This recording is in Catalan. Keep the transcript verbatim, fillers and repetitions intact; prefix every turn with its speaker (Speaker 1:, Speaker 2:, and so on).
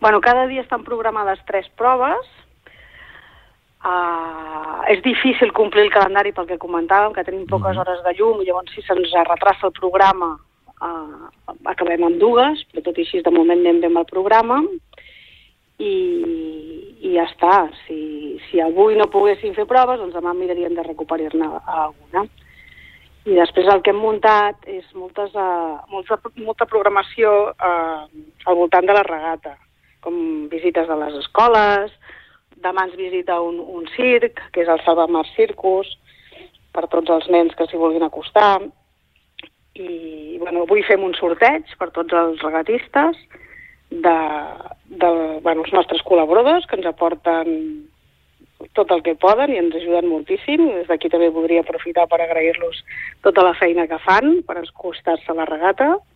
Speaker 1: Bueno, cada dia estan programades tres proves. Uh, és difícil complir el calendari pel que comentàvem, que tenim poques
Speaker 2: Mhm.
Speaker 1: hores de llum i llavors si se'ns retrassa el programa uh, acabem amb dues, però tot i així de moment anem bé amb el programa i, i ja està. Si, si avui no poguéssim fer proves, doncs demà miraríem de recuperar-ne alguna. I després el que hem muntat és moltes, uh, molta, molta programació uh, al voltant de la regata, com visites a les escoles. Demà ens visita un, un circ, que és el Salvamar Circus, per tots els nens que s'hi vulguin acostar. I bueno, avui fem un sorteig per tots els regatistes de, de bueno, els nostres col·laboradors, que ens aporten tot el que poden i ens ajuden moltíssim. Des d'aquí també voldria aprofitar per agrair-los tota la feina que fan per acostar-se a la regata.